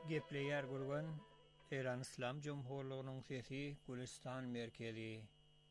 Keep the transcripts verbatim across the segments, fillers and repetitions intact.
Gepleyer gurgan Iran İslam Cumhurluğu'nun sesi Gülistan merkezi.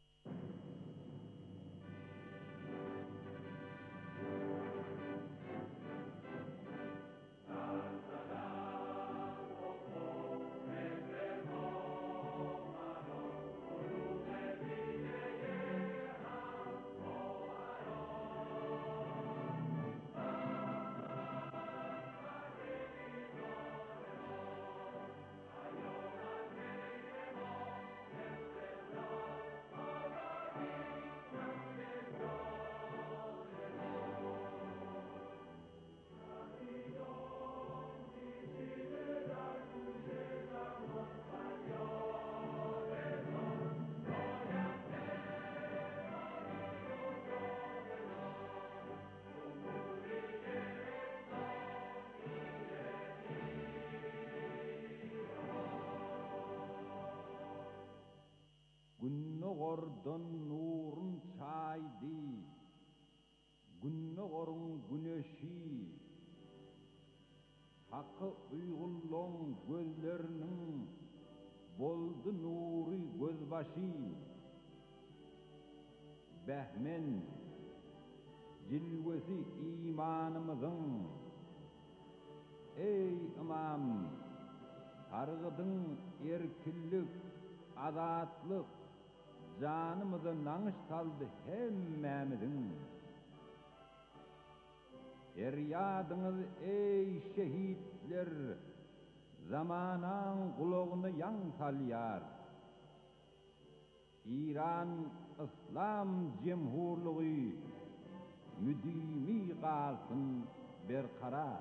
Günnogordan nurun çaydı, günnogorun güneşi, hakkı uygulluğun gözlerinin boldu nuri gözbaşı, behmen cilvesi imanımızın, ey imam, targıdın erkillik, azatlık, canımızı nanış saldı hemmemizin. Feryadınız ey şehitler, zamanan kulağını yan salyar. İran İslam Cumhurluğu müdimi kalsın berkarar.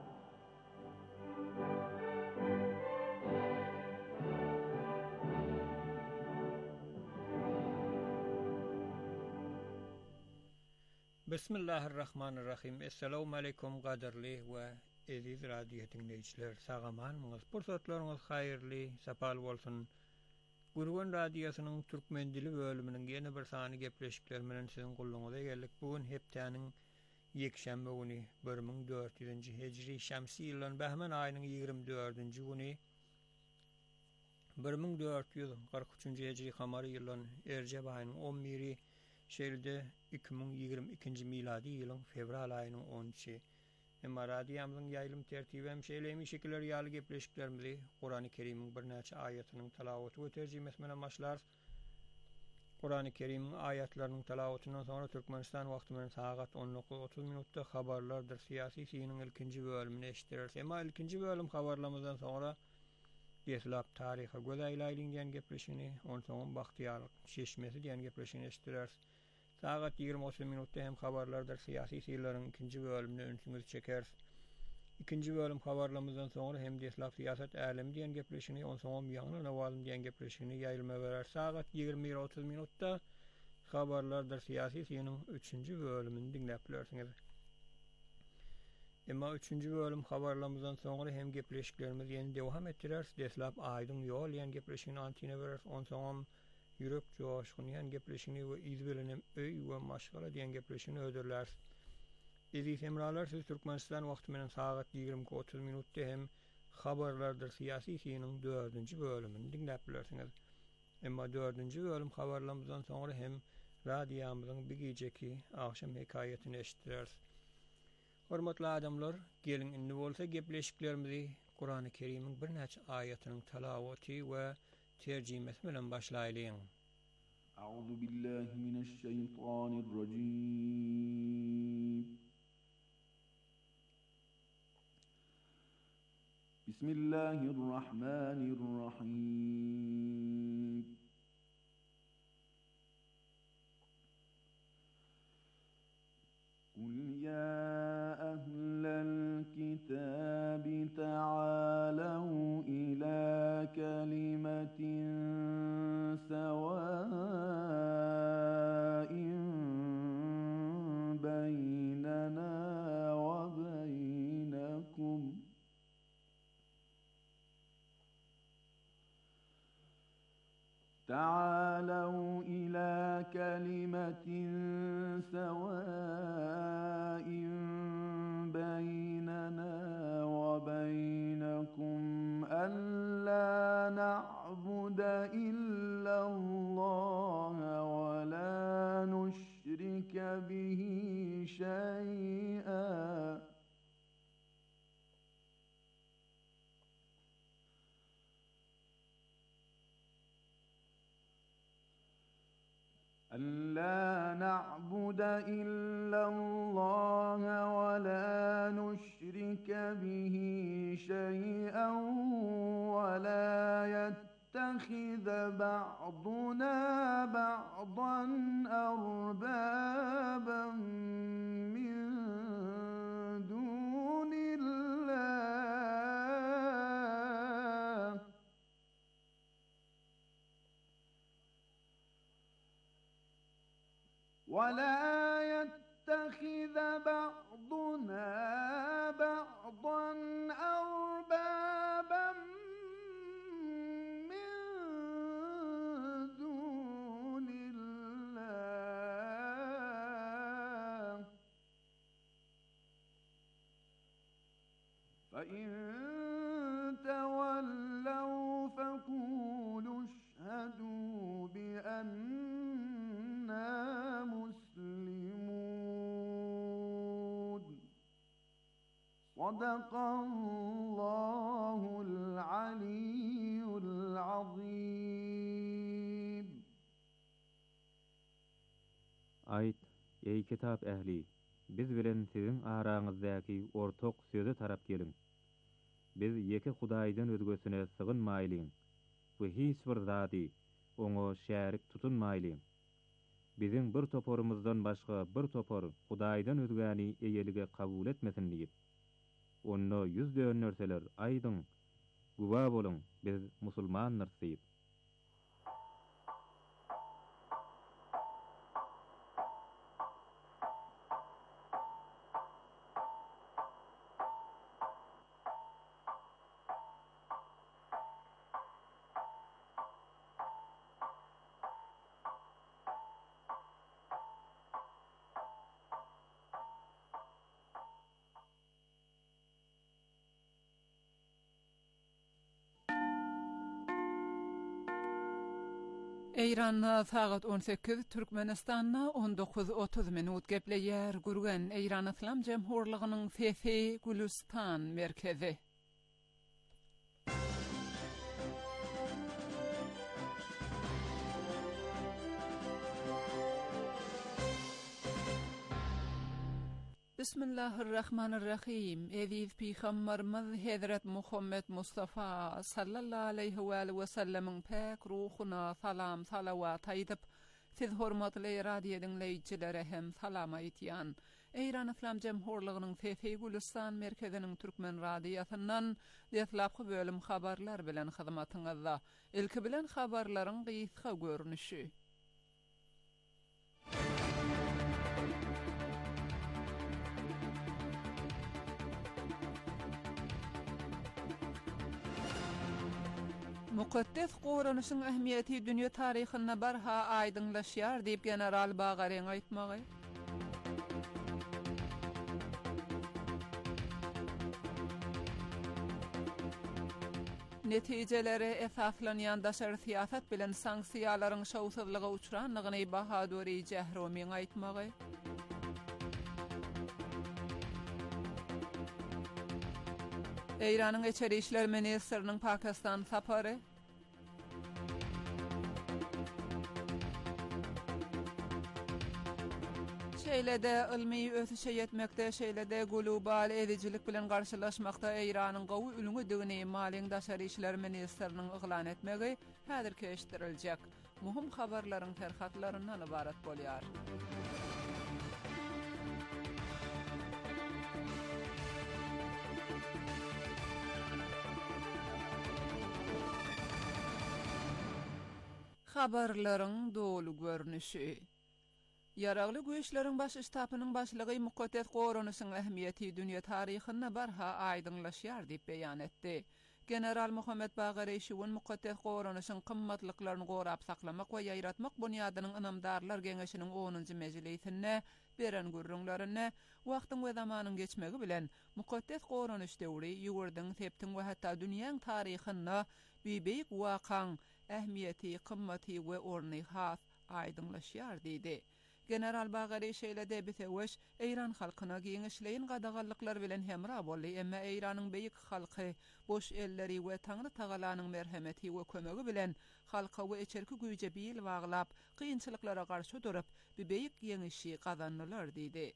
Bismillahirrahmanirrahim. Assalamu alaikum qadirli we aziz radio dinleyiciler. Sağamanmyňyz, pursatlaryňyz haýyrly, sapal bolsun. Gurgun radiosynyň türkmen dili bölüminiň ýene bir sany gepleşikler menen siziň gulluňyza geldik. Bugün hepdäniň ýekşembe güni bir ming dört ýüzünji hejri şämsi ýylyň Bahman aýynyň ýygrimi dördünji güni bir ming dört ýüz kırk üçünji hejri kamary ýylyň Erjep aýynyň on biri şeýlede iki ming ýygrimi ikinji miladi ýylyň fevral aýynyň onunçy. Emma radiýamyzyň ýaýlym tertibi hem şeýlemi şekiller ýaly gepleşiklerimizi Qur'an-ı Kerim'iň bir näçe aýatynyň talawaty we terjimesi menen başlar. Qur'an-ı Kerim'iň aýatlarynyň talawatynyň soňra Türkmenistan wagty menen sagat on dokuz otuz minutda habarlardyr syýasy synyň ilkinji bölümini eşitdirýär. Emma ilkinji bölüm habarlamyzdan soňra Yeslap taryha göz aýlaýlyň diýen gepleşigini, onsoň Bahtiýar şeşmesi diýen gepleşigini eşitdirýär. Sagat ýygrimi otuz minutda hem habarlardyr syýasy syýlaryň ikinji bölümini öňsüňiz çeker. İkinji bölüm habarlamyzdan soňra hem Yeslap syýasat älemi diýen gepleşigini, onsoň ýaňy nawalym diýen gepleşigini ýaýylma berer. Sagat ýygrimi bir otuz minutda habarlardyr syýasy syýanyň üçünji bölümini dinläp bilersiňiz. Emma üçünji bölüm habarlamyzdan soňra hem gepleşiklerimiz ýene dowam etdirer. Deslap aýdyň ýol ýen gepleşigini antine berer. Onsoň ýürek joşguny ýen gepleşigini we izbelenem öý we maşgala diýen gepleşigini ödürler. Ezi semralar siz Türkmenistan wagty menen sagat ýygrimi otuz minutda hem habarlardyr syýasy synyň dördünji bölümini dinläp bilersiňiz. Emma dördünji bölüm habarlamyzdan soňra hem radiýamyzyň bir geceki akşam hekaýetini eşitdirer. Hormatly adamlar, gelin indi bolsa gepleşiklerimizi Qur'an-ı Kerim'iň bir näçe aýatynyň talawaty we terjimesi bilen başlaýlyň. Euzu billahi mineşşeytanirracim. Bismillahirrahmanirrahim. قل يا أهل الكتاب تعالوا إلى كلمة سواء بيننا وبينكم تعالوا إلى كلمة سواء بيننا وبينكم ألا نعبد إلا الله ولا نشرك به شيئا ألا نعبد إلا الله ولا نشرك به شيئا ولا يتخذ بعضنا بعضا أربابا من دون الله ولا يتخذ بعضنا بعضا أربابا من دون الله فإن تولوا فقولوا اشهدوا بأننا مسلمون صدق الله العلي العظيم. Ayt, ey kitap ähli, biz bilen sizin araňyzdaky ortak söze tarap gelin. Biz ýeki Hudaýdan özgesine sygynmaýlyň we hiç bir zady oňa şärik tutunmaýlyň. Bizim bir toporumuzdan başga bir topor Hudaýdan özgäni eýelige kabul etmesin diýip. Onu yüz dönürseler aýdyň, guwa boluň, biz musulmanlar diýip. Eýranna sagat on sekiz, Türkmenistanna on dokuz otuz minut gepleýär gurgan Eýran Islam Jemhurlygynyň Fefe Gülistan merkezi. Bismillahirrahmanirrahim. Eziz Peygamberimiz Hazret Muhammed Mustafa sallallahu aleyhi ve sellem'in pek ruhuna salam salavat aýdyp, siz hormatly radio dinleýiçilere hem salam aýtýan. Eýran Islam Jemhurlygynyň Fefe Gülistan merkeziniň Türkmen radiosundan deslapky bölüm habarlar bilen hyzmatyňyzda. Ilki bilen habarlaryň gysga görnüşi. Mukaddes Qur'anyň ähmiýeti dünýä taryhyna barha aýdyňlaşýar diýip general Bagariň aýtmagy. Netijeleri esaslanýan daşary siýasat bilen sanksiýalaryň şowsuzlygy uçranlygyny Bahadury Jahromiň aýtmagy. Eýranyň Içeri işler ministriniň Pakistan sapary. Şeýlede ilmi ösüşe ýetmekde, şeýlede global edijilik bilen garşylaşmakda Eýranyň gowy ülüňi malyň daşary işler ministriniň yglan etmegi häzir keşdiriljek. Muhim habarlaryň terhatlaryndan ibarat bolýar. Habarlaryň dolu görnüşi. Yaragly güýçleriň baş ştabynyň başlygy Mukaddes Qur'anyň ähmiýeti dünýä taryhyna barha aýdyňlaşýar diýip beýan etdi. General Muhammed Bagari şuwun mukaddes goranışyň kymmatlyklaryny gorap saklamak we ýaýratmak bunýadynyň ynamdarlar geňeşiniň onunjy mejlisinde beren gurrunlaryny wagtyň we zamanyň geçmegi bilen mukaddes goranyş döwri ýugurdyň septiň we hatda dünýäň taryhynda beýik wakaň ähmiýeti, kymmaty we orny has aýdyňlaşýar diýdi. General Bagari şeýlede bitewş Eýran halkyna giňişleýin gadagalyklar bilen hemra boldy, emma Eýranyň beýik halky boş elleri we Taňry Tagalanyň merhemeti we kömegi bilen halka we içerki güýje bil baglap kynçylyklara garşy durup beýik ýeňişi gazandylar diýdi.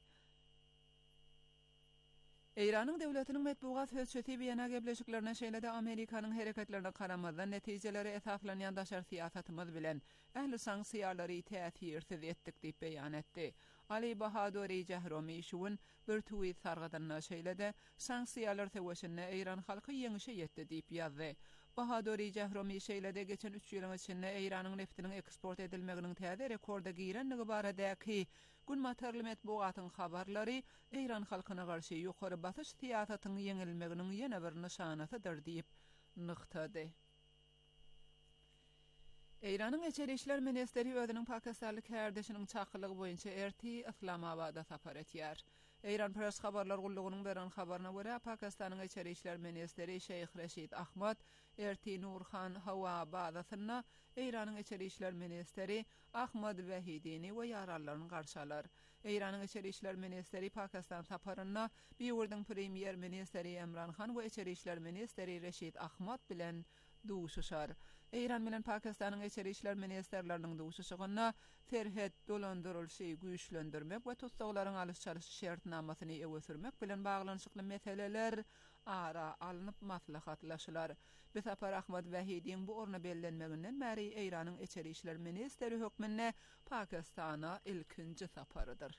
Eýranyň döwletiniň medbugat höjjeti Wiyana gebleşiklerine şeýlede Amerikanyň hereketlerine karamazdan netijeleri esaslanýan daşar siýasatymyz bilen ähli sanksiýalary täsirsiz etdik diýip beýan etdi. Ali Bahadur Jahromi şuwun bir tweet sargadyna şeýlede sanksiýalar täwüşinde Eýran halky ýeňişe ýetdi diýip ýazdy. Bahadur Jahromi şeýlede geçen üç ýylyň içinde Eýranyň neftiniň eksport edilmeginiň täze rekorda girenligi baradäki gün materli medbugatyň habarlary Eýran halkyna garşy ýokary basyş siýasatynyň ýeňilmeginiň ýene bir nyşanasydyr diýip nyktady. Eýranyň Içeri işler ministeri özüniň Pakistanlyk herdeşiniň çakylygy boýunça erti Islamabada sapar etýär. Eýran press habarlar gullugynyň beren habaryna görä Pakistanyň Içeri işler ministeri Şeyh Reşid Ahmad erti Nurhan Hawa bazasyna Eýranyň Içeri işler ministeri Ahmad Wahidini we ýarallaryny garşalar. Eýranyň Içeri işler ministeri Pakistan saparyna Biýurdyň premier ministeri Imran Khan we Içeri işler ministeri Reşid Ahmad bilen duşuşar. Eýran bilen Pakistanyň Içeri işler ministerleriniň duşuşygyna terhet dolandyrylşy güýçlendirmek we tutsaklaryň alys-çalyş şertnamasyny öwürmek bilen baglanyşykly meseleler ara alınıp maslahatlaşylar. Besapar Ahmad Wahidin bu orna bellenmeginden bäri Eýranyň Içeri işler ministeri hökmünde Pakistana ilkinji saparydyr.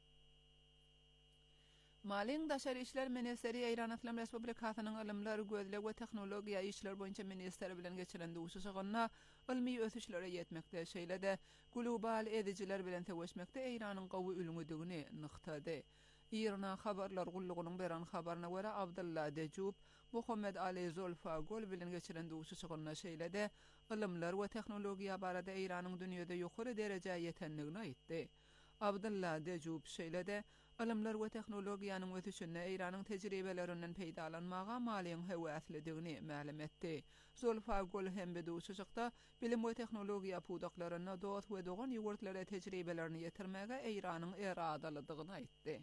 Maliň daşary işler ministeri Eýran Islam Respublikasynyň Ilmler, Gözleg we Tehnologiýa işler boýunça ministeri bilen geçiren duşuşygyna ilmi ösüşlere ýetmekde şeýlede global edijiler bilen teweşmekde Eýranyň gowy ülüňdigini nyktady. İran habarlar gullugynyň beren habaryna görä Abdullah Dejub Muhammed Ali Zulfagol bilen geçiren duşuşygyna şeýlede ilmler we tehnologiýa barada Eýranyň dünýede ýokary derejä ýetenligini aýtdy. Abdullah Dejub şeýlede ilimler we tehnologiýanyň ösüşine Eýranyň tejribelerinden peýdalanmaga maliň hewaslidigini ma'lum etdi. Zulfagol hem bu duşuşykda bilim we tehnologiýa pudaklaryna dost we dogan ýogurtlary tejribelerini ýetirmäge Eýranyň eradaladygyny aýtdy.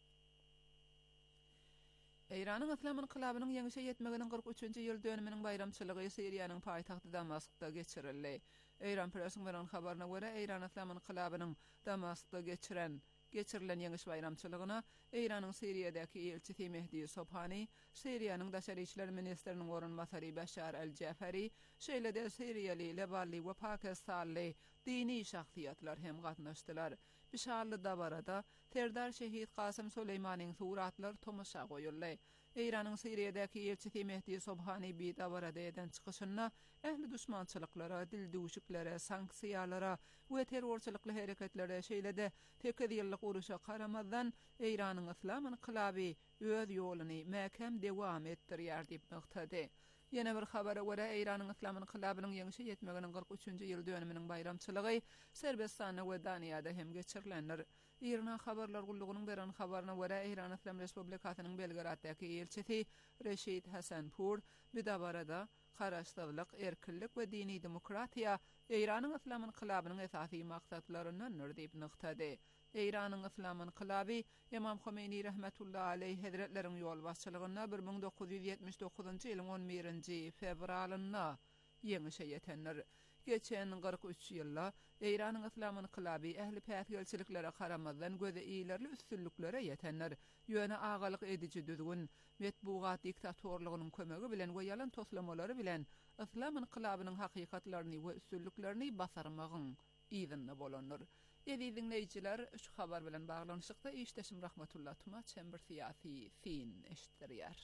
Eýranyň Islam inqilabynyň ýeňişe ýetmeginiň kırk üçünji ýyl dönüminiň bayramçylygy Siriýanyň paýtagty Damaskda geçirildi. Eýran pressiň beren habaryna görä Eýran Islam inqilabynyň Damaskda geçiren geçirilen ýeňiş bayramçylygyna Eýranyň Siriýadäki elçisi Mehdi Sobhani, Siriýanyň daşary işler ministeriniň orunbasary Bashar el-Jafari, şeýlede Siriýali, Lebanly we Pakistanly dini şahsiýetler hem gatnaşdylar. Bişarly da barada Serdar Şehit Kasım Süleýmanyň suratlary tomaşa goýuldy. Eýranyň Siriýadäki elçisi Mehdi Sobhani bi da barada eden çykyşyna ähli düşmançylyklara, dil duşuklere, sanksiýalara we terrorçylykly hereketlere şeýlede sekiz ýyllyk uruşa karamazdan Eýranyň Islam inqilaby öz ýoluny mäkem dewam etdirýär diýip nyktady. Ýene bir habara görä Eýranyň Islam inqilabynyň ýeňişe ýetmeginiň kırk üçünji ýyl dönüminiň bayramçylygy Serbestanda we Daniýada hem geçirilendir. İran habarlar gullugynyň beren habaryna görä Eýran Islam Respublikasynyň Belgraddaky elçisi Reşid Hasanpur bu da barada garaşdyrlyk, erkinlik we dini demokratiýa Eýranyň Islam inqilabynyň esasy maksatlarynyň diýip nyktady. Eýranyň Islam inqilaby Imam Khomeini rahmetullahi aleyh hazretleriň ýol başçylygyna bir ming dokuz ýüz ýetmiş dokuzynjy ýylyň on birinji fevralyna ýeňişe ýetenler. Geçen kırk üç ýylda Eýranyň Islam inqilaby ähli päsgelçiliklere karamazdan göze iýlerli üstünliklere ýetenler ýöne agalyk ediji düzgün medbugat diktatorlugynyň kömegi bilen we ýalan toslamolary bilen Islam inqilabynyň hakykatlaryny we üstünliklerini basarmagyň iýdinde bolanlar. Ýa-da dinleýijiler şu habar bilen baglanyşykda işdeşim rahmetullah tuma çember siýasy fin eşitdirýär.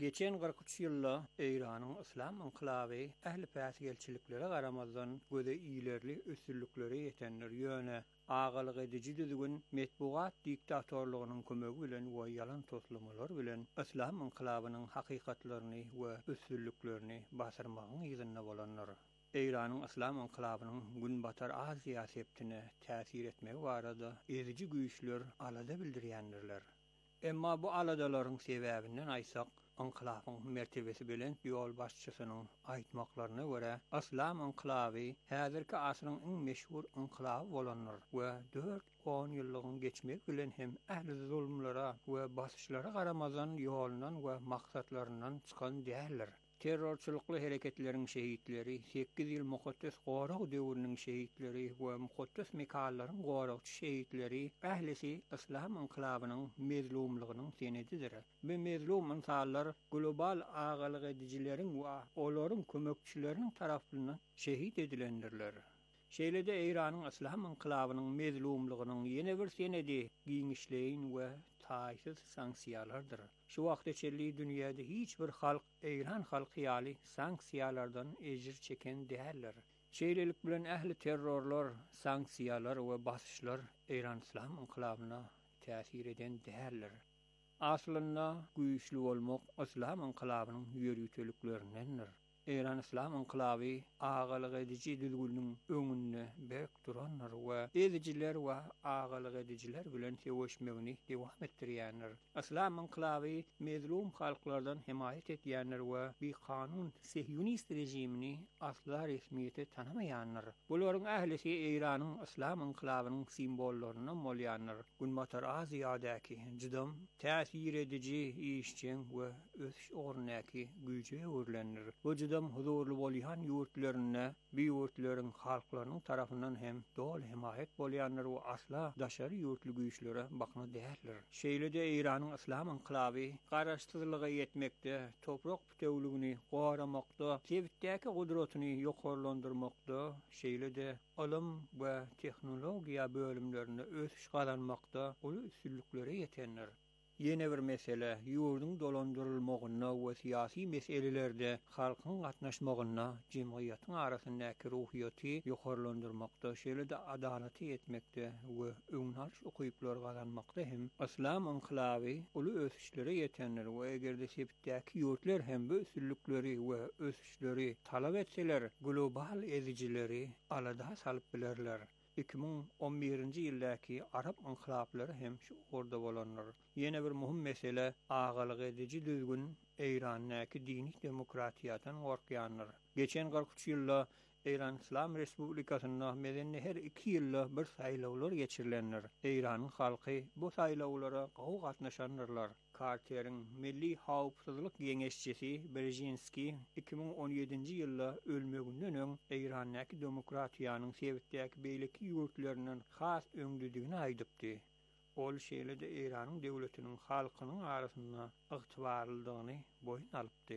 Geçen kırk üç ýylda Eýranyň Islam inqilaby ähli päsgelçiliklere garamazdan göze iýlerli ösürlükleri ýetenler ýöne agalyk edici düzgün metbuat diktatorlugynyň kömegi bilen we ýalan toslamalar bilen Islam inqilabynyň hakykatlaryny we ösürlüklerini basyrmagyň ýygyna bolanlar. Eýranyň Islam inqilabynyň günbatar Aziýa septine täsir etmegi barada edici güýçler alada bildirýändirler. Emma bu aladalaryň sebäbinden aýsak, inqilabyň mertebesi bilen ýol başçysynyň aýtmaklaryna görä, Islam inqilaby häzirki asyryň iň meşhur inqilaby bolanlar we dört on ýyllygyň geçmek bilen hem ähli zulmlara we basyşlara garamazdan ýolundan we maksatlaryndan çykan däldir. Terrorçylykly hereketleriň şehitleri, sekiz ýyl mukaddes gorag döwrüniň şehitleri we mukaddes mekallaryň goragçy şehitleri ählisi Islam inqilabynyň mezlumlygynyň senedidir. Bu mezlum insanlar global agalyk edicileriň we olaryň kömekçileriniň tarapyndan şehit edilendirler. Şeýlede Eýranyň Islam inqilabynyň mezlumlygynyň ýene bir senedi giňişleýin we taýsyz sanksiýalardyr. Şu wagt içerli dünýäde hiç bir halk Eýran halky ýaly sanksiýalardan ejir çeken däldir. Şeýlelik bilen ähli terrorlar, sanksiýalar we basyşlar Eýran Islam inqilabyna täsir eden däldir. Aslynda güýçli bolmak Islam inqilabynyň ýörüýteliklerindendir. Eýran Islam inqilaby agalyk edici düzgünniň öňünde bek duranlar we ediciler we agalyk ediciler bilen seweşmegini dewam etdirýänler. Islam inqilaby mezlum halklardan himayet etýänler we bir kanun sehyonist rejimini asla resmiýete tanamaýanlar. Bularyň ählisi Eýranyň Islam inqilabynyň simbollaryny bolýanlar. Günbatar Aziýadaky jydam täsir edici işçiň we öz ornaky güýje öwrlenir. Bu jydam huzurly bolýan ýurtlaryna, bir ýurtlaryň halklarynyň tarapyndan hem dol himayet bolýanlar we asla daşary ýurtly güýçlere bakna däldir. Şeýlede Eýranyň Islam inqilaby garaşdyrlyga ýetmekde, toprak bütewligini goramakda, sebitdäki gudratyny ýokarlandyrmakda, şeýlede ilim we tehnologiýa bölümlerinde ösüş galanmakda uly üstünliklere ýetenler. Yeni bir mesele, ýurdun dolandyrylmagyna we siyasi meselelerde halkyň gatnaşmagyna, jemgyýetiň arasyndaky ruhiýaty ýokarlandyrmakda, şeýlede adalaty etmekde we öňnaş ukyplar galanmakda hem Islam inqilaby uly ösüşlere ýetenler we egerde sepitdäki ýurtlar hem bu üstünlikleri we ösüşleri talap etseler, global edicileri alada salyp bilerler. iki bin on birinji ýyldaky Arap inqilablary hem şu orda bolanlar. Ýene bir muhim mesele agalyk edici düzgün Eýranyňky dini demokratiýadan gorkýanlar. Geçen kırk üç ýylda Eýran Islam Respublikasynda medenni her iki ýylda bir saýlawlar geçirilenler. Eýranyň halky bu saýlawlara gowy gatnaşanlar. Carter'in Milli Hawpsuzlyk Geňeşçisi Brzezinski iki bin on ýedinji ýylda ölmeginden öň Eýranyňky demokratiýanyň sebitdäki beýleki ýurtlarynyň has öňlüdigini aýdypdy. Ol şeýlede Eýranyň döwletiniň halkynyň arasynda ygtybarlygyny boýun alypdy.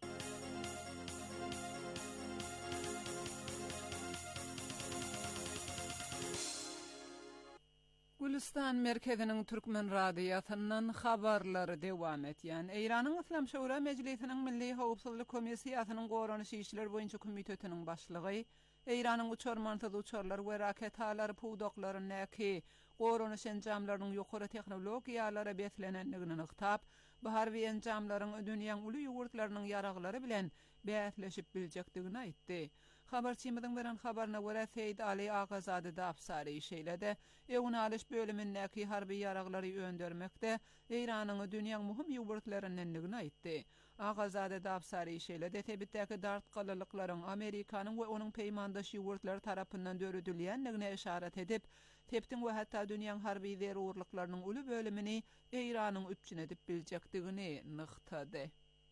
Gülistan merkeziniň Türkmen radiýasyndan habarlary dewam etýän. Eýranyň Islam Şura Mejlisiniň Milli Howpsuzlyk Komissiýasynyň goranyş işler boýunça komitetiniň başlygy Eýranyň uçarmansyz uçarlar we raket halary puwdaklaryny goranyş enjamlarynyň ýokary tehnologiýalary beslenenligini ýygytap, bu harby enjamlaryň dünýäň uly ýurtlarynyň ýaraglary bilen bätleşip biljekdigini aýtdy. Habarçymyzyň beren habaryna görä Seýid Ali Agazady dapsary şeýlede ýöne alyş bölümindäki harby ýaraglary öndürmekde Eýranyň dünýäň muhim ýurtlarynyň aýtdy. Agazady dapsary şeýlede tebitdäki dartgalylyklaryň Amerikanyň we onuň peýmandaş ýurtlary tarapyndan döredilýänligine işaret edip, teptin we hatda dünýäň harby zerurlyklarynyň uly bölümini Eýranyň üpçün edip biljekdigini nykdady.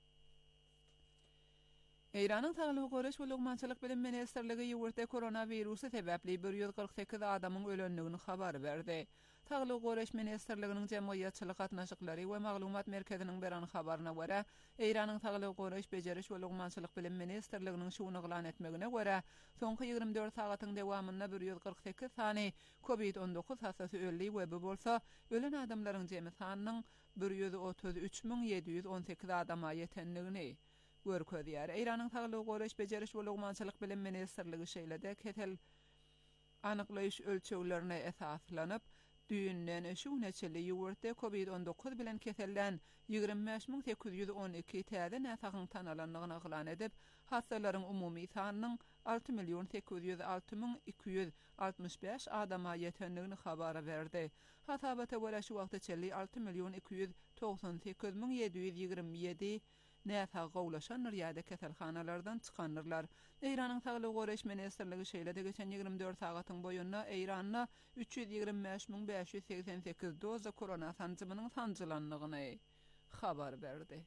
Eýranyň Saglyk Goraş we Lugmançylyk bilim ministrligi ýurtda koronavirusy sebäpli bir ýüz kırk sekiz adamyň ölenligini habar berdi. Taglyk Goreş Ministerliginiň jemgyýatçylyk gatnaşyklary we maglumat merkeziniň beran habaryna görä, Eýranyň Taglyk Goreş Bejeriş we Lugmançylyk bilim ministerliginiň şuny glan etmegine görä, soňky ýygrimi dört sagatyň dowamynda bir ýüz gyrk sekiz sany COVID on dokuz hasasy ölli we bu bolsa, ölen adamlaryň jemi sanynyň bir ýüz otuz üç min ýedi ýüz on sekiz adama ýetenligini görkezýär. Eýranyň Taglyk Goreş Bejeriş we Lugmançylyk bilim ministerligi şeýlede ketel anyklaýyş ölçeglerine esaslanyp, düýünden şu neçeli ýurtda COVID on dokuz bilen kesellen ýygrimi beş min sekiz ýüz on iki täze näsagyň tanalanlygyny glan edip, hasalaryň umumy sanynyň altı milyon sekiz ýüz alty min iki ýüz altymyş beş adama ýetenligini habar berdi. Hasabata görä şu wagtda çelli altı milyon iki ýüz togsan sekiz min ýedi ýüz ýygrimi ýedi näsa gowlaşan ýa-da keselhanalardan çykanlar. Eýranyň Taglyk Goreş Ministerligi şeýlede geçen ýygrimi dört sagatyň boýunna Eýranda üç ýüz ýygrimi beş min beş ýüz seksen sekiz doza korona sanjymynyň sanjylanlygyny habar berdi.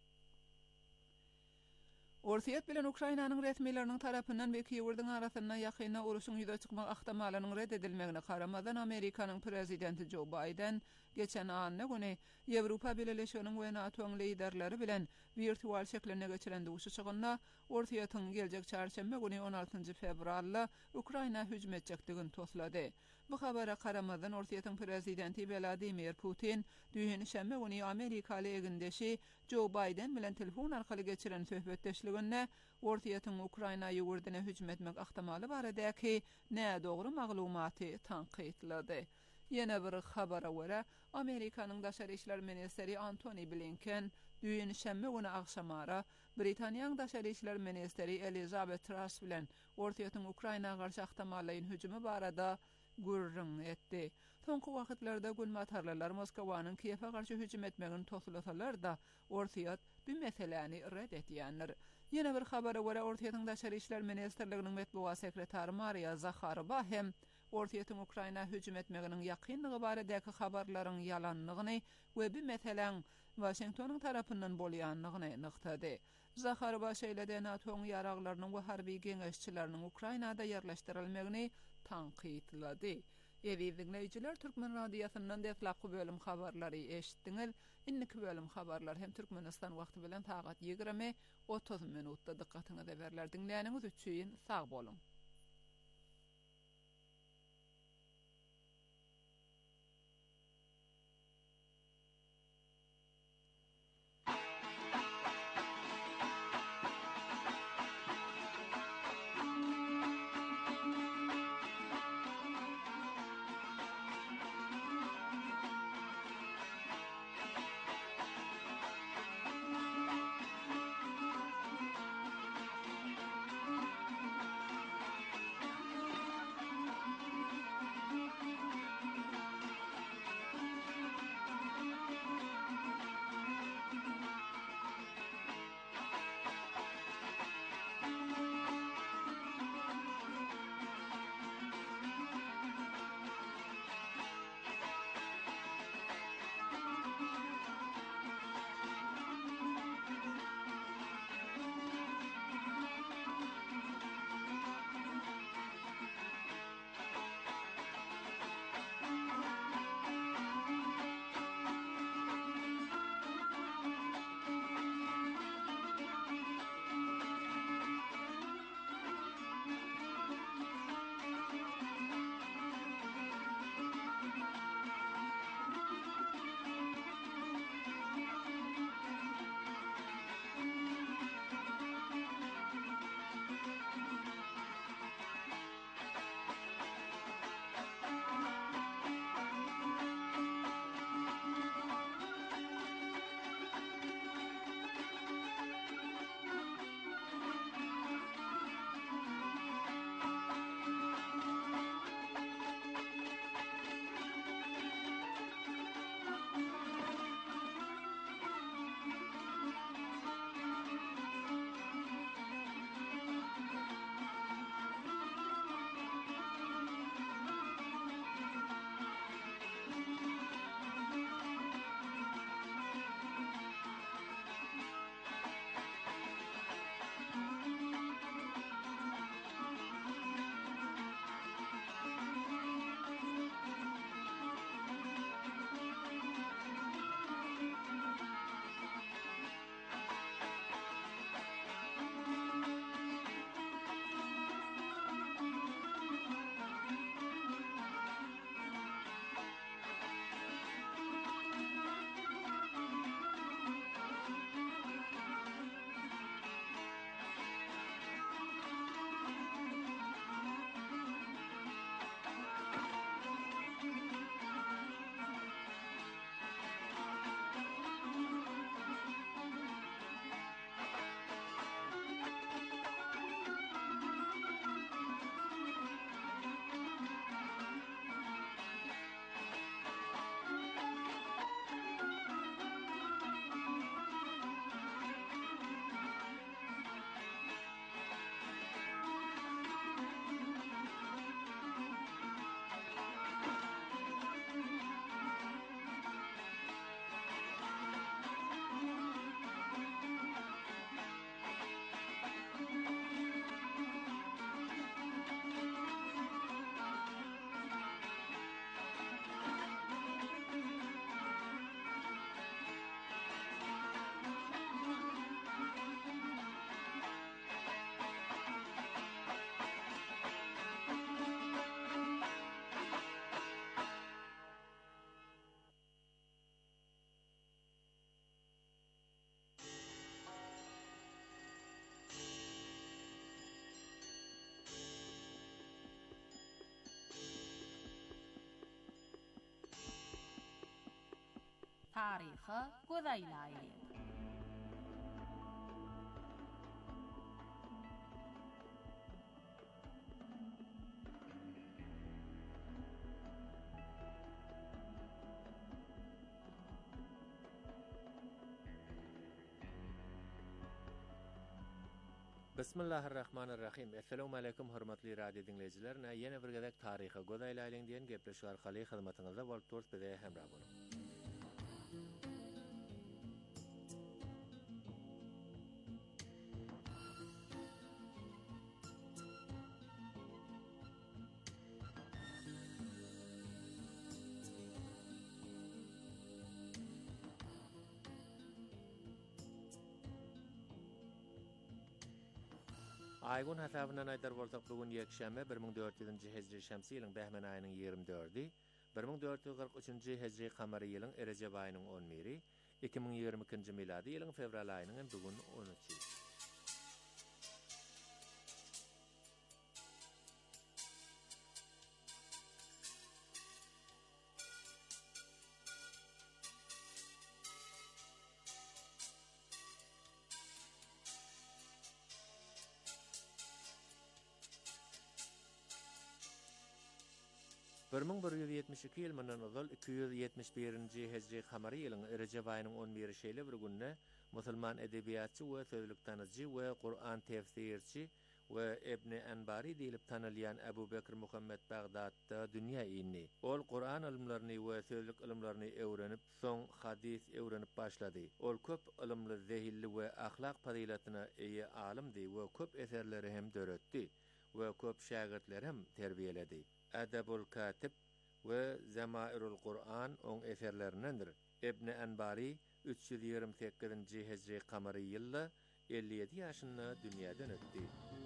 Orsiýet bilen Ukrainanyň resmiýetleriniň tarapyndan iki ýurdyň arasynda ýakyna uruşyň ýüze çykmak ahtamalarynyň reddedilmegine karamadan Amerikanyň prezidenti Joe Biden geçen anyny güni Ýewropa Birleşiginiň we NATO'nyň liderleri bilen virtual şeklinde geçiren duşuşygyna Orsiýetyň geljek çarşembe güni on altynjy fevralda Ukraina hüjüm etjekdigini toslady. Bu habara karamadan Orsiýetyň prezidenti Vladimir Putin düýüni şembe güni Amerikaly egindeşi Joe Biden bilen telefon arkaly geçiren söhbetdeşliginde Orsiýetyň Ukraina ýurduna hüjüm etmek ahtamaly baradaky näme dogry maglumaty tanqidlady. Yine bir habara görä, Amerikanyň daşary işler ministeri Antony Blinken düýüni şembe güni akşamara Britaniýanyň daşary işler ministeri Elizabeth Truss bilen Orsiýetyň Ukraina garşy ahtamalyň hüjümi barada gürrüň etdi. Soňky wagtlarda gülmatarlar Moskwanyň Kiýewe garşy hüjüm etmegini toslasalar da Orsiýet bu meseleni red etýänler. Yine bir habara görä, Orsiýetyň daşary işler ministerliginiň medbuat sekretary Maria Zakharova hem Orsiýetyň Ukraina hüjüm etmeginiň ýakynlygy baradaky habarlaryň ýalanlygyny we bu meselen Washingtonyň tarapyndan bolýanlygyny nyktady. Zakharova şeýlede NATO'nyň ýaraglarynyň we harby geňeşçileriniň Ukrainada ýerleşdirilmegini tanqidlady. Eýdi dinleýijiler, Türkmen radiosynyň detlapky bölüm habarlary eşitdiňiz. Inniki bölüm habarlar hem Türkmenistan wagty bilen sagat ýygrimi otuz minutda dikkatyňyza berler. Dinleýäniňiz üçin sag bolun. Tarixi Gödäýläýin. Bismillahirrahmanirrahim. Assalamu alaykum hormatly radio dinleyijiler. Ýene bir gezek taryhy Gödäýläýin diýen gepleşik arkaly hyzmatyňyzda bolup turýar bize hemrah bolun. Aygun hasabından aýdar bolsak bugun ýekşäme bir ming dört ýüzünji hejri şämsi ýylyň Bähmen aýynyň ýigirmi dördi, bir ming dört ýüz gyrk üçünji hejri kamary ýylyň Erejep aýynyň on biri, iki ming ýigirmi ikinji miladi ýylyň fevral aýynyň bugun on üçi. bir ming bir ýüz ýetmiş iki ýyl mundan ozal iki ýüz ýetmiş birinji hejri kamary ýylyň Erejep aýynyň on biri şeýle bir günne musulman edebiýatçy we sözlük tanyjy we Qur'an tefsirçi we Ibn Anbari diýilip tanylýan Abu Bekir Muhammed Bagdadda dünýä ýyny. Ol Qur'an ilmlerini we sözlük ilmlerini öwrenip, soň hadis öwrenip başlady. Ol köp ilmli, zehilli we ahlak fazilatyna eýe alimdi we köp eserleri hem döretdi we köp şagirdler hem terbiýeledi. Adabul Katib ve Zemairul Kur'an on eserlerindendir. Ibn Anbari üç ýüz ýigirmi sekizinji hejri kamary ýylda elli ýedi ýaşynda dünýäden ötdi.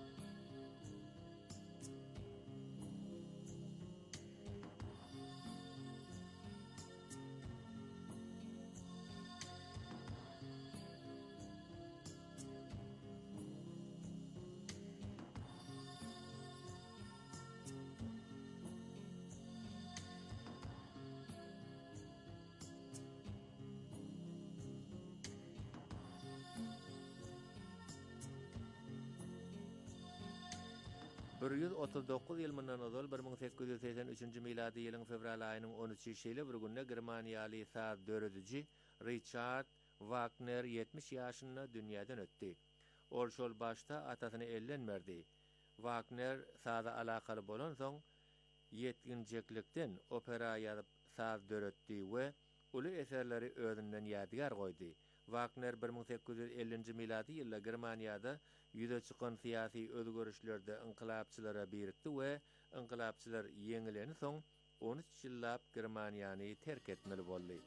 bir ýüz otuz dokuz ýyl mundan ozal bir ming sekkiz ýüz seksen üçünji miladi ýylyň fevral aýynyň on üçi şeýle bir günde Germaniýaly saz dörediji Richard Wagner ýetmiş ýaşynda dünýäden ötdi. Ol şol başda atasyny ellenmerdi. Wagner saza alakaly bolan soň ýetginjeklikden opera ýazyp saz döretdi we uly eserleri özünden ýadygar goýdy. Wagner bir ming sekkiz ýüz ellinji miladi ýylda Germaniýada ýüze çykan syýasy özgörüşlerde inqilapçylara birikdi we inqilapçylar ýeňileni soň on üç ýyllap Germaniýany terk etmeli boldy.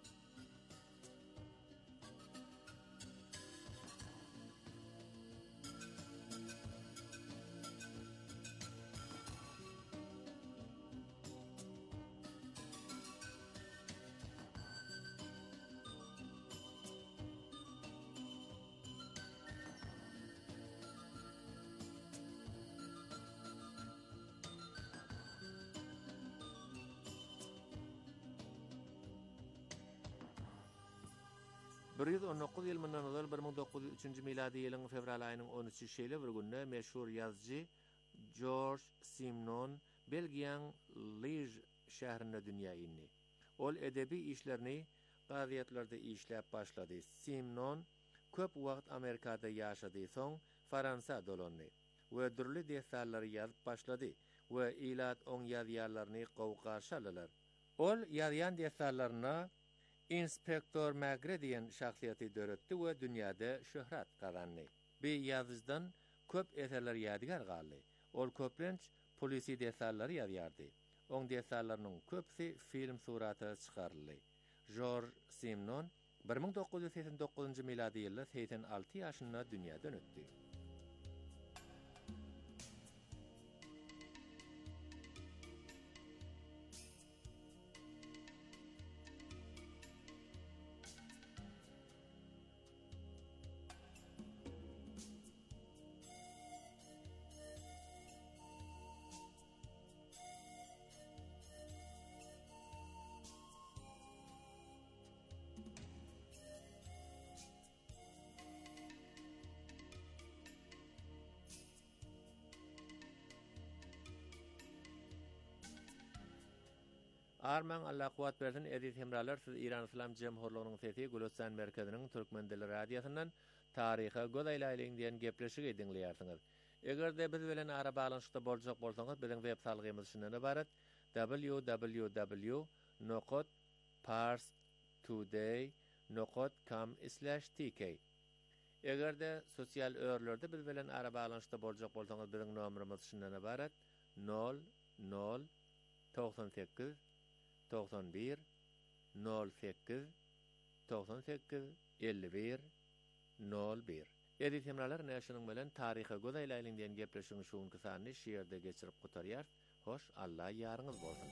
bir ýüz on dokuz ýyl mundan ozal bir ming dokuz ýüz üçünji miladi ýylyň fevral aýynyň on üçi şeýle bir günde meşhur ýazgy George Simenon Belgiýanyň Liège şäherinde dünýä ýyny. Ol edebi işlerini gaziýetlarda işläp başlady. Simenon köp wagt Amerikada ýaşady, soň Fransa dolandy we dürli derslerleri ýazyp başlady we ilat oň ýazýarlaryny gowgaşalylar. Ol ýazýan derslerlerini Inspektor Magre diýen şahsiýaty döretdi we dünýäde şöhret gazandy. Bu ýazyjdan köp eserler ýadygar galdy. Ol köplenç polisi derslerleri ýazýardy. Oň derslerleriň köpsi film suraty çykaryldy. George Simenon bir ming dokuz ýüz seksen dokuzynji miladi ýylda seksen alty ýaşynda dünýäden ötdi. Arman Allah kuwat bersin edit hemralar siz İran İslam Cemhurluğunyň sesi Gülistan merkeziniň Türkmen dili radiosynyň taryha godaýlaýlyň diýen gepleşigi dinleýärsiňiz. Egerde biz bilen ara balanşykda boljak bolsaňyz biziň web salgymyz şundan ibaret: w w w nokta pars today nokta com slash t k. Egerde sosial örlerde biz bilen ara balanşykda boljak bolsaňyz biziň nomerimiz şundan ibaret: nol nol doksan sekiz doksan bir nol sekiz doksan sekiz elli bir nol bir. Edit hemralar näşiniň bilen taryha godaýlaýlyň diýen gepleşigiň şuň kysany şiýerde geçirip gutarýar. Hoş, Allah ýaryňyz bolsun.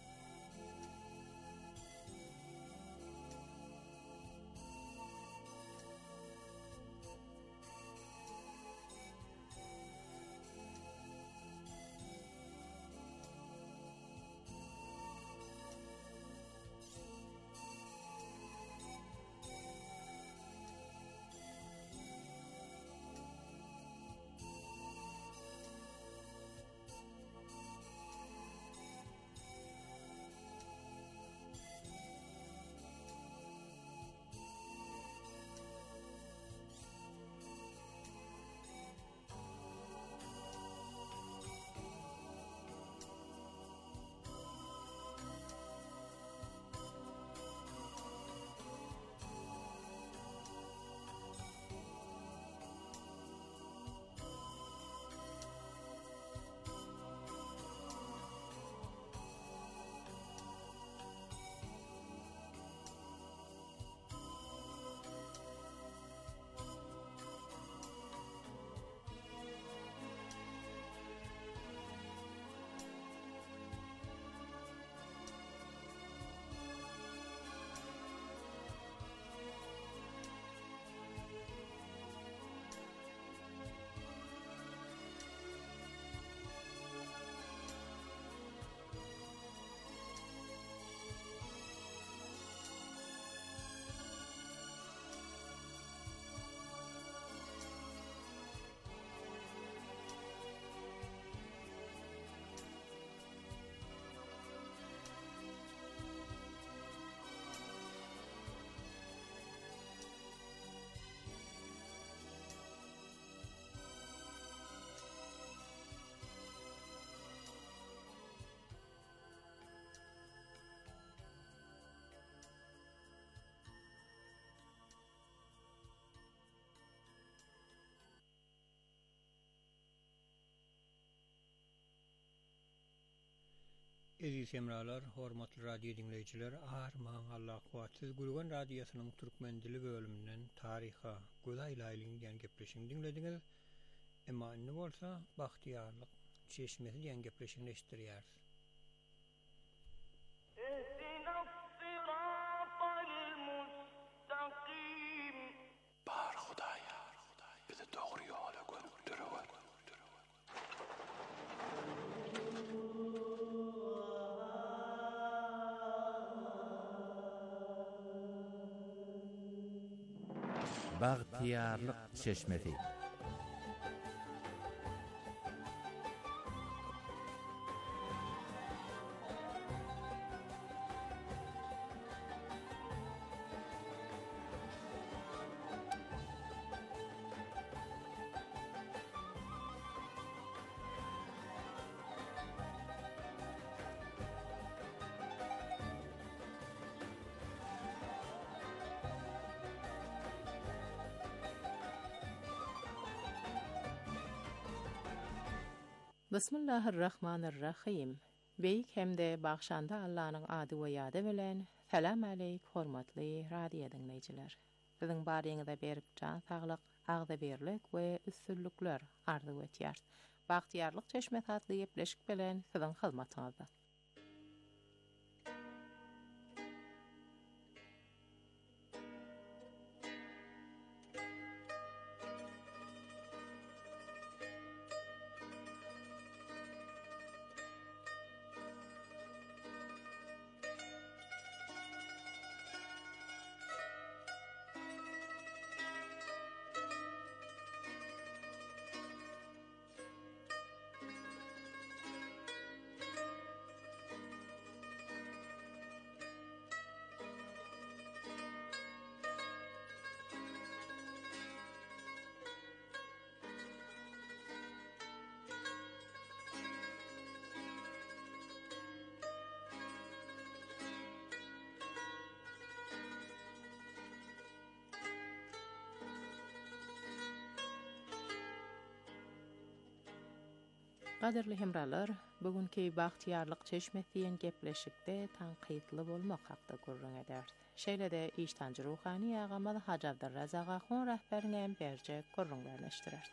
Eziz hemralar, hormatly radio dinleyijiler, Arman Allah kuwatsız Gülgen radiosynyň türkmen dili bölümünden taryha godaýlaýlyň diýen gepleşigiň dinlediňiz. Emma indi bolsa Bahtiýarlyk çeşmesi diýen gepleşigiň eşitdirýäris. Bar Hudaýa, bizi dogry ýola götürýär. Bahtiýarlyk çeşmesi. Bismillahirrahmanirrahim. Beýik hemde bagşanda Allahynyň ady we ýady bilen salam aleyk hormatly radio dinleýijiler. Biziň baryňyzda berip jan saglyk, agdaberlik we üstünlükler arzu etýär. Bahtiýarlyk çeşmesi adly gepleşik bilen siziň hyzmatyňyzda. Gaderli hemralar, bugünkü bagtiyarlyk çeşmetiyen gepleşikde tanqytly bolmak hakda gurrun eder. Şeýle-de iştancı ruhani ýagamada Haji Abdurrazak Ahun rahberine berje gurrun berleşdirer.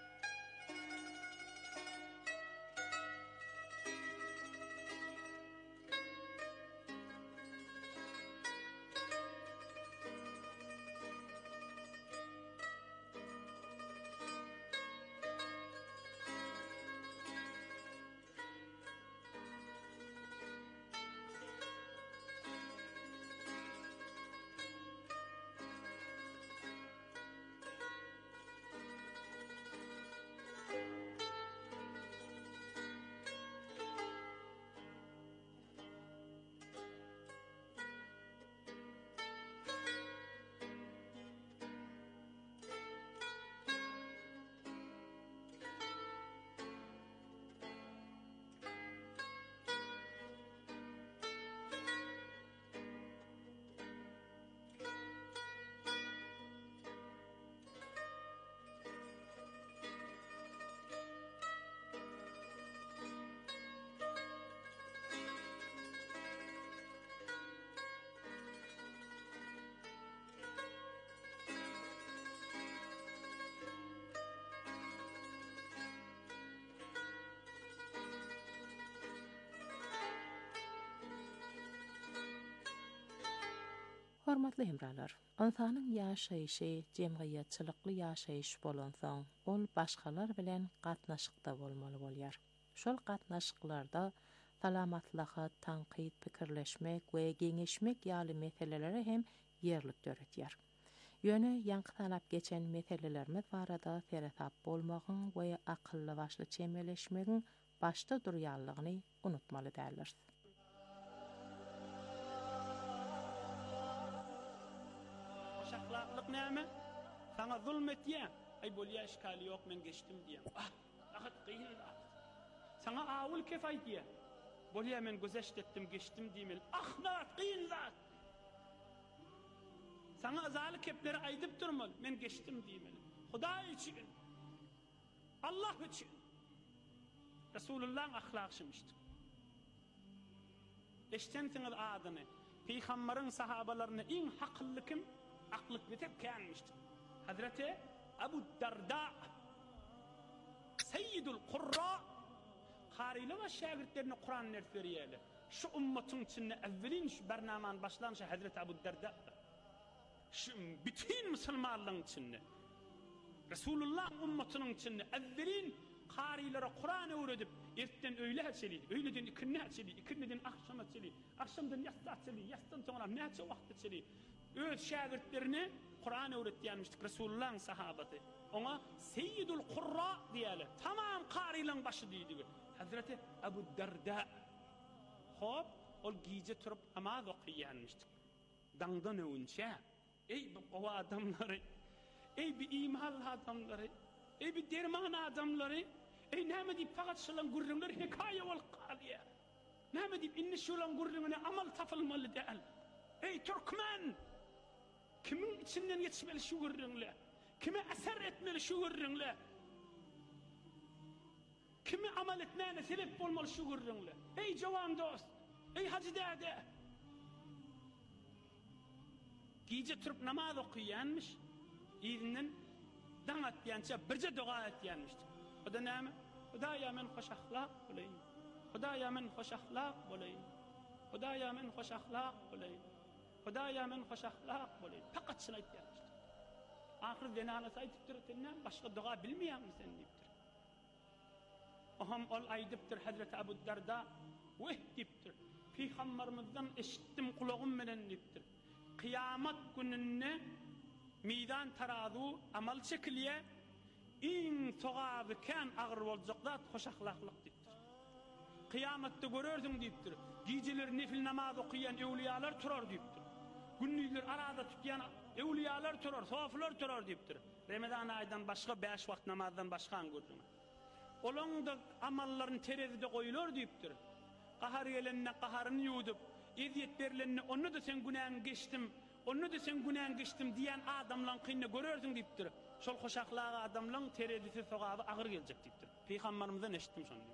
Hormatly hemralar, insanyň ýaşaýyşy jemgyýetçilikli ýaşaýyş bolansoň, ol başgalar bilen gatnaşykda bolmaly bolýar. Şol gatnaşyklarda salamatlyga tanqyt, pikirleşmek we geňeşmek ýaly meselelere hem ýerlik döretýär. Ýöne ýanky tanap geçen meselelerimiz barada feretap bolmagyň we akylly başly çemeleşmegiň başda durýanlygyny unutmaly däldir. Şaklaqlyk näme? Sana zulm etýär. Ay bolýa işgali ýok, men geçdim diýem. Ah, ahat gynyn. Sana awul kefay diýär. Bolýa men gözeşt etdim, geçdim diýmel. Ahnat gyn zat. Sana azaly kepleri aýdyp durmal, men geçdim diýmel. Hudaý üçin. Allah üçin. Resulullah'ın ahlakşymışdy. Eştensiňiz adyny. Peýgamberin sahabalaryna iň hakylly kim? Aklık bitip kânmişdi. Hazreti Abu Darda Seyyidul Qurra Qariyle ve şagirdlerine Kur'an ders berýärler. Şu ummatın içinde evvelin şu bernaman başlanışı Hazreti Abu Darda. Şu bütün Müslümanlığın içinde Resulullah ummatının içinde evvelin qarilere Kur'an öğretip erten öyle açılı, öğleden ikinne açılı, ikinneden akşam açılı, akşamdan yatsı açılı, yatsıdan sonra neçe vakit açılı. Öz şagirdlerine Kur'an öğretýänmişdik Resulullah'ın sahabatı. Ona Seyyidul Qurra diýerler. Tamam qarilan başı diýdi. Hazreti Abu Darda. Hop, ol giýje turup namaz okuyýanmışdyk. Daňdan öňçe, ey bu gowa adamlary, ey bi imanly adamlary, ey bi derman adamlary, ey näme diýip fakat şolan gurrunlar hekaýe bolup galýar. Näme diýip inni şolan gurrungyna amal tapylmaly däl. Ey Türkmen! Kimin içinden geçmeli şu gurrunla? Kime eser etmeli şu gurrunla? Kimi amal etmeyene sebep olmalı şu gurrunla? Ey cavan dost! Ey hacı dede! Giyce turup namaz okuyanmış, izinden dan atyança birce dua etyanmıştı. O da neyme? Hudaya men hoş ahlak bulayım. Hudaya men hoş ahlak bulayım. Hudaya men hoş ahlak bulayım. Hudaya men hoş ahlak bulayım. Fakat şuna etyanmıştı. Ahir denanası aytıptır etenden başka dua bilmeyen mi sen deyiptir. Oham ol aydıptır Hazreti Abu Darda veh deyiptir. Peygamberimizden eşittim kulağım menen deyiptir. Kıyamet gününe meydan tarazu amal çekiliye in sogabı kan ağır bolacaklar hoş ahlaklık deyiptir. Kıyamette görürdün deyiptir. Geceler nefil namaz okuyan evliyalar turar deyiptir. Gündüzler arada tutyan evliyalar turar, soflar turar deyiptir. Ramazan aydan başka beş vakt namazdan başkan gördüm. Olan da amalların terezide koyulur deyiptir. Kahar gelenine kaharını yudup, eziyet verilenine onu da sen günahın geçtim, onu da sen günahın geçtim diyen adamların kıyını görürdün deyiptir. Şol hoş ahlakı adamların terezisi sogabı ağır gelecek deyiptir. Peygamberimizden eşitdim şonu.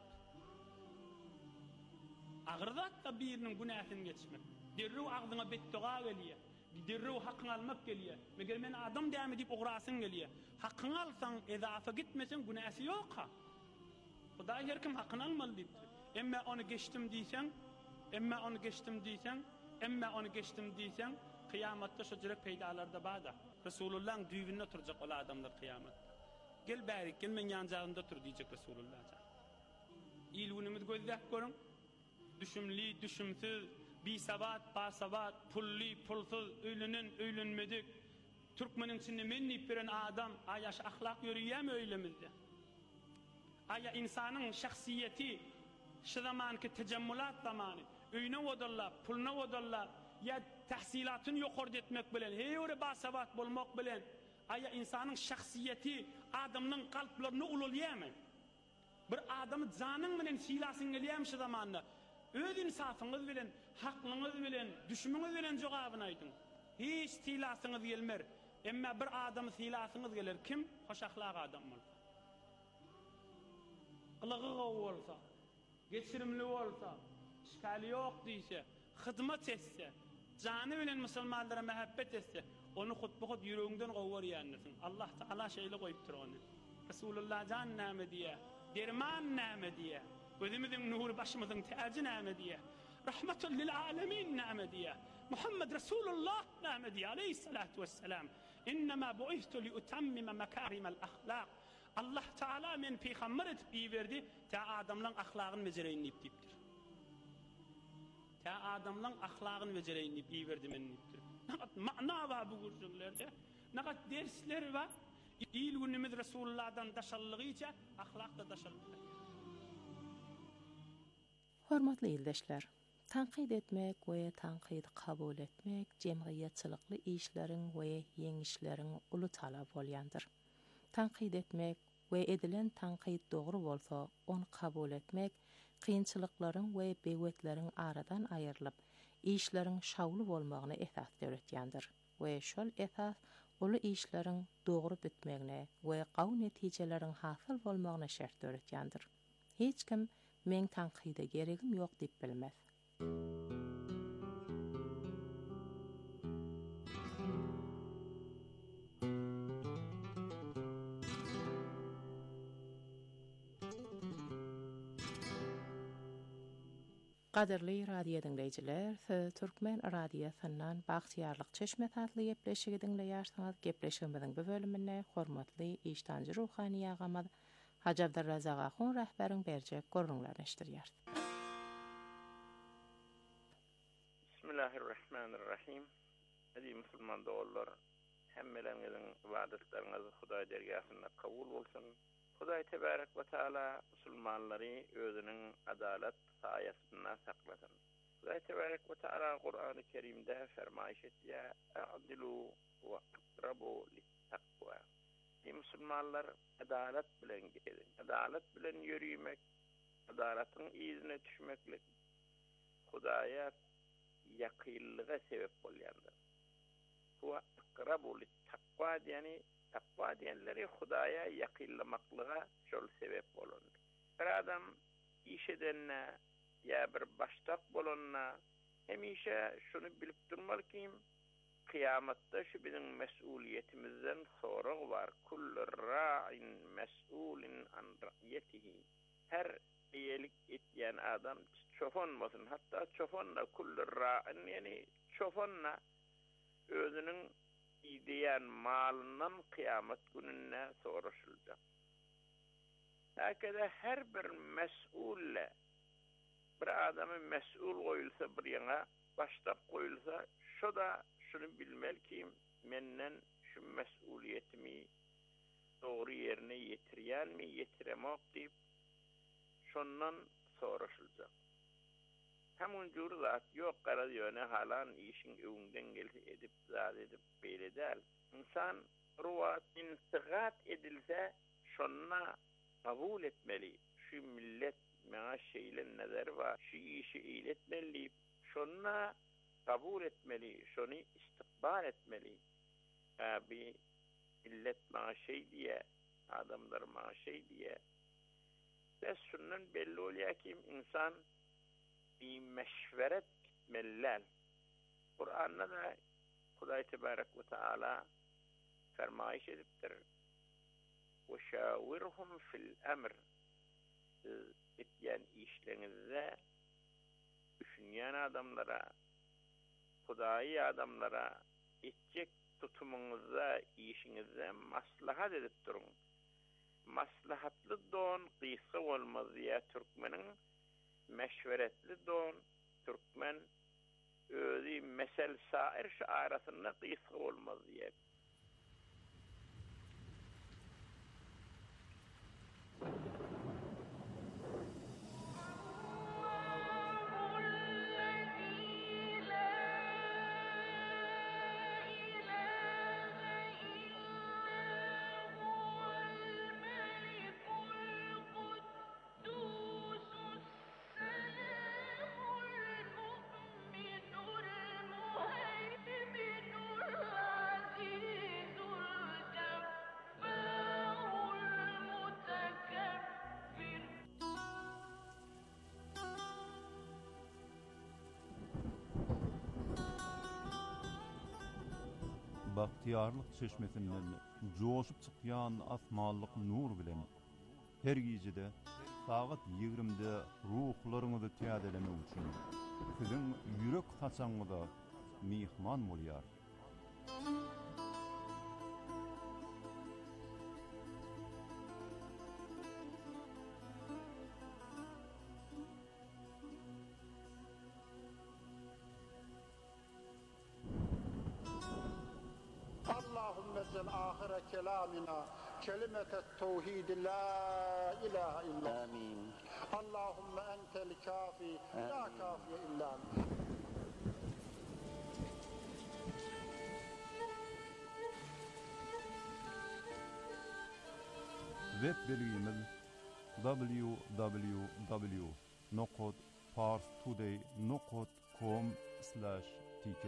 Agırdat da birinin günahını geçmek. Derru ağzına bettoğa geliyor. Derru hakkını almak geliyor. Meger men adam devam edip uğrasın geliyor. Hakkını alsan, ezafa gitmesen günahı yok ha. Huda her kim hakkını almalı deyip. Emme onu geçtim diysen, emme onu geçtim diysen, emme onu geçtim diysen, kıyamatta şu direk peydalarda bağda. Resulullah'ın düğününe oturacak ola adamlar kıyamatta. Gel bärik, gel men yancağında tur diyecek Resulullah. İlgunumuz gözlep görün. Düşümli, düşümsüz, bisabat, basabat, pulli, pulsuz, öylünün, öylünmedik. Türkmenin içinde mennip biren adam, ayaş ahlak yürüyem öylemizde. Aya insanın şahsiyeti, şu zamanki tecemmülat zamanı, öyne odalla, pulna odalla, ya tahsilatını yukarıda etmek bilen, heyore basabat bulmak bilen, aya insanın şahsiyeti, adamın kalplerini ululayamay. Bir adamı canın bilen silasın geliyem şu zamanla. Öz insafınız bilen, haklınız bilen, düşümünüz bilen cevabını aydın. Hiç silasınız gelmer. Ama bir adamı silasınız gelir. Kim? Hoş ahlak adam olsa. Kılığı olsa, geçirimli olsa, işgali yok deyse, hizmet etse, canı bilen Müslümanlara mehabbet etse, onu hutbu hut yüreğinden kovar yanırsın. Allah Teala şeyle koyuptur onu. Resulullah can nâme diye, derman nâme diye, gözümüzün nuru başımızın tacı nâme diye, rahmetun lil alemin nâme diye, Muhammed Resulullah nâme diye aleyhissalatu vesselam. İnnemâ bu'ithtu li utammime mekârimel ahlâk. Allah Teala men peygamber etip iyi verdi, ta adamların ahlakını becereyinleyip deyiptir. Ta adamların ahlakını becereyinleyip iyi verdi men deyiptir. Nakat ma'na var bu gürzünlerde, nakat dersler var. İyil günümüz Resulullah'dan daşallığı için ahlak da daşallığı. Hormatly ýyldaşlar, tanqid etmek we tanqid kabul etmek jemgyýetçilikli işleriň we ýeňişleriň uly talap bolýandyr. Tanqid etmek we edilen tanqid dogry bolsa, onu kabul etmek kynçylyklaryň we begetleriň aradan aýrylyp, işleriň şawly bolmagyny esas göretýändir. We şol esas uly işleriň dogry bitmegine we gaw netijeleriň hasyl bolmagyna şert göretýändir. Hiç kim men tanqide geregim ýok diýip bilmez. Qadirli radio dinleyijiler, siz Türkmen radiosynyň Bagtyarlyk çeşme tatly gepleşigi dinleýärsiňiz. Gepleşigimiziň bu bölümine hormatly işdanjy ruhani ýagamaz Hacı Abdurrazak Ahun rahberiň berjek görüňlerini eşdirýär. Bismillahirrahmanirrahim. Adi musulman dogullar, hemmeleriňiziň ibadetleriniz Hudaý dergahynda kabul bolsun. Hudaý tebarek we taala musulmanlary özüniň adalet saýasynda saklasyn. Hudaý tebarek we taala Qur'an-ı Kerimde fermaýş etýär: "A'dilu ve aqrabu lit-taqwa." Musulmanlar adalet bilen gelin. Adalet bilen yürümek, adaletin izine düşmekle Hudaýa yakyllyga sebep bolýandyr. Bu aqrabu lit-taqwa diýeni takwa diýenleri Hudaýa yakyllymaklyga şol sebep bolandy. Bir adam iş edenne ýa bir baştak bolanna hemişe şunu bilip durmaly ki kıyamatda şu bizim mesuliyetimizden sorag var. Kullu ra'in mes'ulin an ra'yetihi. Her iyilik etyen adam çofanmasın. Hatta çofanla kullu ra'in yani çofanla özünün ideyen malından kıyamet gününe soruşulacak. Hakeda her bir mes'ulle bir adamı mes'ul koyulsa bir yana başta koyulsa şu da şunu bilmeli ki menden şu mesuliyetimi doğru yerine yetirýän mi, yetiremok deyip şondan soruşulacak. Hemen jur zat yok gara ýöne halan işin öňden gelip edip zat edip beýledäl. İnsan ruwat intigat edilse şonna kabul etmeli. Şu millet mena şeýle nazar wa şu işi iletmeli. Şonna kabul etmeli, şonu istikbal etmeli. Abi millet bana şey diye, adamlar bana şey diye Ve şundan belli oluyor ki insan bir meşveret gitmeliler. Kur'an'da da Hudaý Tebarek ve Teala fermayiş edipdir. Ve şawirhum fil emr. Etyen işlerinizde düşünýän adamlara, Hudaý adamlara etjek tutumuňyzda, işiňizde maslahat edip durun. Maslahatly don qysga bolmaz diýä türkmeniň meşweretli don türkmen özi mesel sair şairasyna qysga bolmaz diýär. Bahtiyarlyk çeşmesinden joşup çykýan asmanlyk nur bilen her gecede saat ýigrimide ruhlaryňyzy täzelemek üçin siziň ýürek haçaňyza mihman bolýar. آخر كلامنا كلمة التوحيد لا إله إلا آمين. اللهم أنت الكافي لا كافي إلا أنت. Web bilgimiz w w w nokta parstoday nokta com slash t k.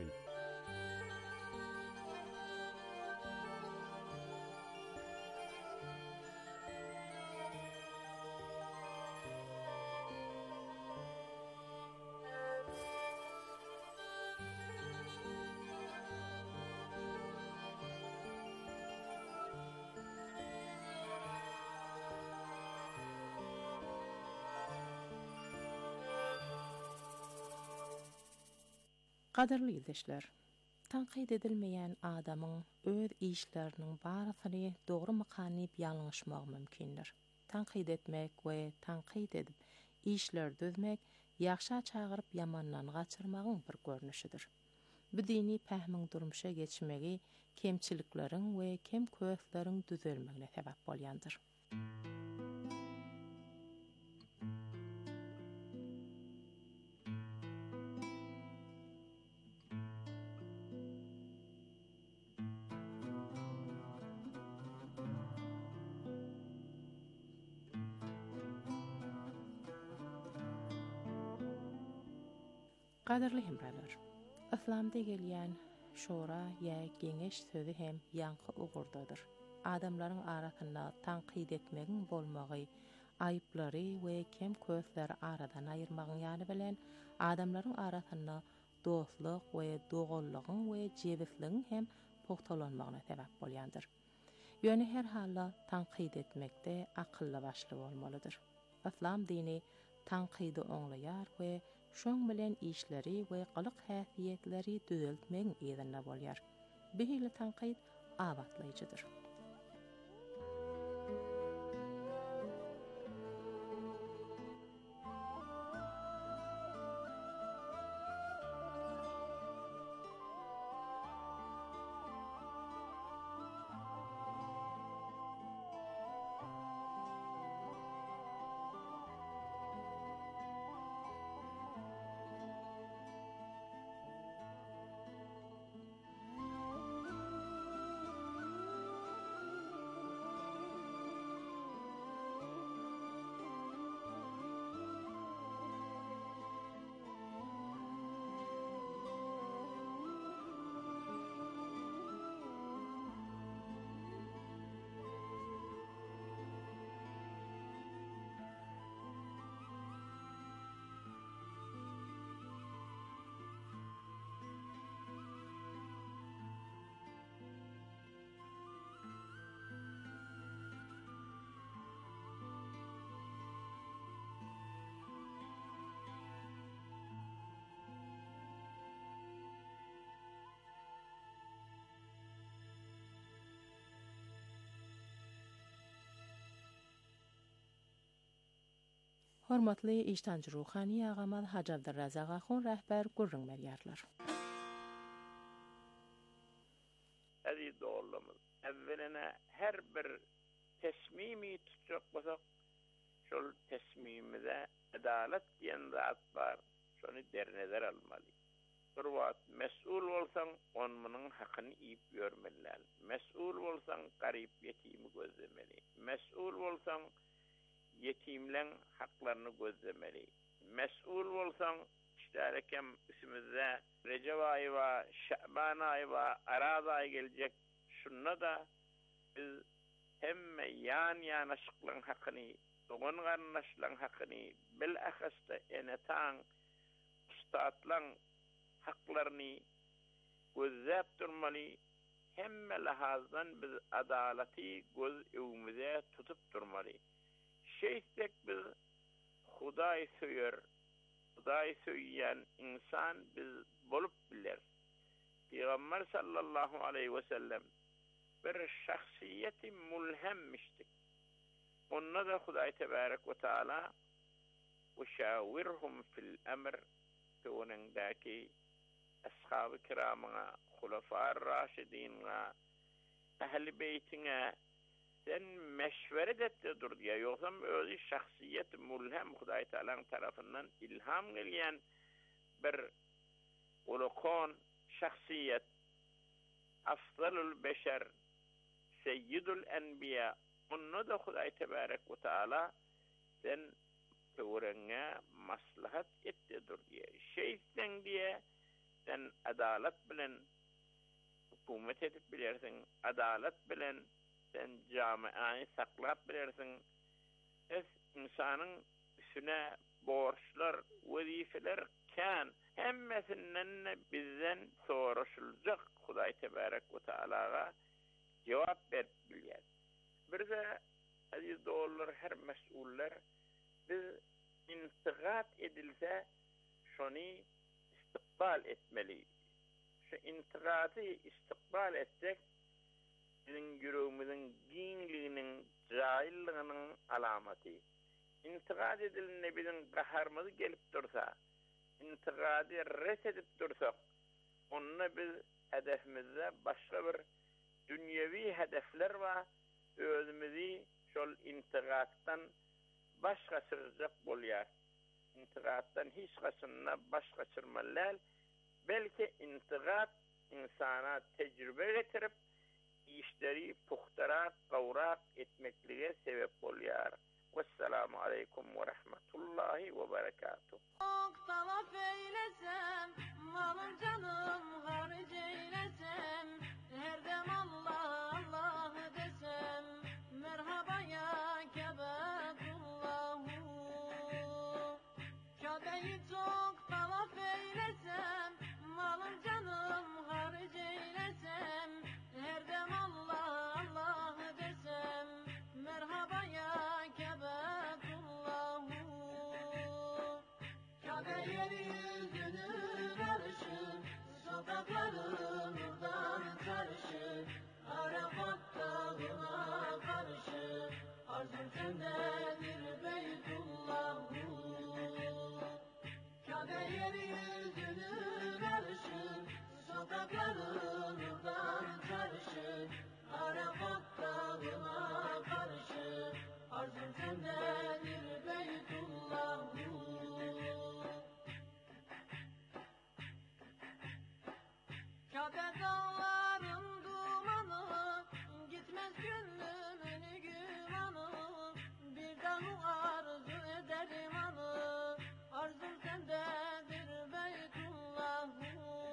Qadarly ýurtdaşlar, tanqid edilmeýän adamyň öz işleriniň barasyny dogry mykanyp ýalňyşmak mümkindir. Tanqid etmek we tanqid edip işler düzmek ýagşa çagyryp ýamandan gaçyrmagyň bir görnüşidir. Bu dini pähmiň durmuşa geçmegi kemçilikleriň we kem köýekleriň düzelmegine sebäp bolýandyr. Qadarly hemralar, İslamda gelýän şora ýa geňeş sözi hem ýanky ugurdadyr. Adamlaryň arasynda tanqid etmegiň bolmagy, aýyplary we kem kösleri aradan aýyrmagyň ýaly bilen adamlaryň arasynda dostlyk we dogullygyň we jebisligiň hem pogtalanmagyna sebäp bolýandyr. Ýöne her halda tanqid etmekde akylly başly bolmalydyr. İslam dini tanqidy oňlaýar we şoň bilen işleri we galyk häsiýetleri düzeltmek ýerinde bolýar. Beýle tanqid awatlaýjydyr. Hormatly iştancı ruhani ağamad Hacı Abdurrazak Ahun rəhbər Gurrun Meryarlar. Aziz doğrularımız, evveline her bir tesmimi tutacak basak, şol tesmimide adalet diyen zat var, şonu derneder almalı. Durvat, mesul olsan, onunun hakkını iyip görmeliler. Mesul olsan, garip yetimi gözlemeli. Mesul olsan, yetimlen haklarını gözlemeli. Mesul olsan, iştarekem üstümüzde Recep ayı ve Şaban ayı ve Araz ayı gelecek. Şunla da biz hem yan yanaşıklan hakkını, doğun karnaşlan hakkını, bilakasta enetan, ustaatlan haklarını gözlep durmalı. Hem lahazdan biz adaleti göz evimize tutup durmalı. Şeystek biz Huday söyür, Huday söyleyen insan biz bolup bilir. Peygamber sallallahu aleyhi ve sellem bir şahsiyeti mulhemmiştik. Onunla da Huday tebarek ve teala وشاورهم في الأمر كوننداكي أصحاب كرامنا خلفاء الراشدين أهل بيتنا sen meşveret ettidir diye. Yoksa özü şahsiyet mulhem Huday Teala'nın tarafından ilham gelen bir ulukon şahsiyet afdalul beşer seyyidul enbiya onu da Huday Tebarek ve Teala sen öğrenge maslahat ettidir diye. Şeyden diye sen adalet bilen hükümet edip bilirsin. Adalet bilen sen camiayı saklap bilirsin. Es insanın üstüne borçlar, vazifeler kan hemmesinden bizden soruşulacak Huday Tebarek ve Teala'ya cevap verip bilir. Bir de aziz doğrular her mesuller biz intikat edilse şunu istikbal etmeli. Şu intikatı istikbal etsek bizim yüreğimizin dinliğinin, cahilliğinin alamatı. İntikat edilince bizim kaharımız gelip dursa, intikadı res edip dursak, onunla biz hedefimizde başka bir dünyevi hedefler var, özümüzü şol intikattan baş kaçıracak bolýar. İntikattan hiç kaçınına baş kaçırmalar, belki intikat insana tecrübe getirip işleri puhtarak, kavrak etmekliğe sebep bolýar. Vesselamu aleykum ve rahmetullahi ve berekatuhu. Talaf eylesem, malım canım haric eylesem, her dem Allah Allah desem, merhaba ya Kebetullahu. Kabe'yi çok talaf eylesem, malım canım haric eylesem, her dem Allah Allah desem, merhaba ya Kebetullahu. Kabe yeryüzünü karışır, sokakları nurdan karışır, Arafat dağına karışır, arzum sendedir Beytullahu. Kabe yeryüzünü karışır, sokakları nurdan karışır, Arafat dağına karışır, arzum sendedir Beytullahu. Kabe dağların dumanı, gitmez gönlümün gümanı, bir dağı arzu ederim anı, arzum sendedir Beytullahu.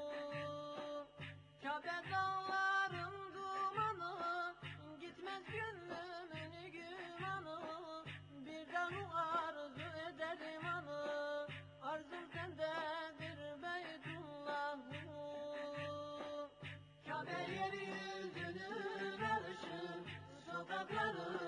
Kabe dağların dumanı, gitmez gönlümün gümanı, bir dağı arzu ederim anı, arzum sendedir Beytullahu. Kabe yeryüzünü karışır, sokakları